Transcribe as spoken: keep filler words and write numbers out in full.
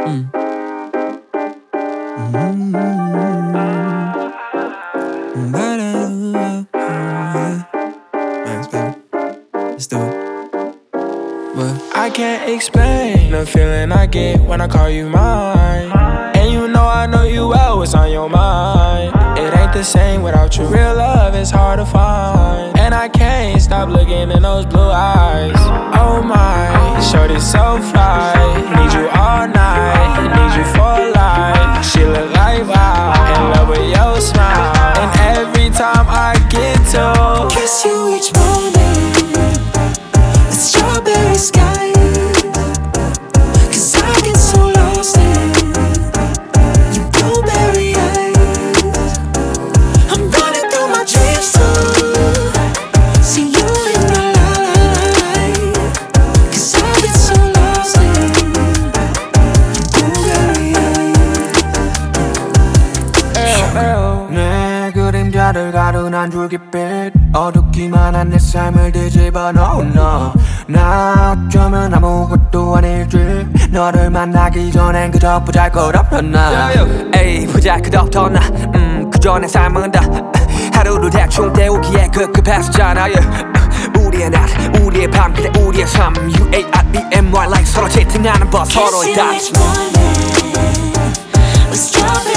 Mm. Thanks, baby. Let's do it. But I can't explain the feeling I get when I call you mine. And you know I know you well what's on your mind. It ain't the same without you. Real love is hard to find. And I can't stop looking in those blue eyes. Oh my, shorty so fly. Need you all night, need you for life. She look like wow, in love with your smile. And every time I get to kiss you each morning, the strawberry sky. Cause I get so lost in your blueberry eyes. I'm running through my dreams too. See you in my life. Cause I get so lost in your blueberry eyes. 내 그림자를 가둔한 줄깃빛 어둡기만 한 내 삶을 뒤집어 놓은 너. 나 어쩌면 아무것도 아닐지. 너를 만나기 전엔 그저 보잘것없던 나. 에이 보잘것없던 나. 음 그저 내 삶은 다 하루를 대충 때우기에 급급했었잖아. yeah. 우리의 낮 우리의 밤 그래 우리의 삶 U A R E M Y like 서로 채팅하는 법 서로의 다 Kiss you each morning with strawberry